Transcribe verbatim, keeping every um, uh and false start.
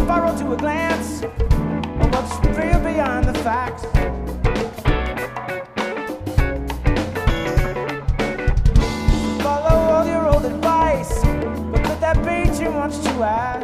borrow to a glance of what's real beyond the facts. Follow all your old advice, but could that be too much to ask?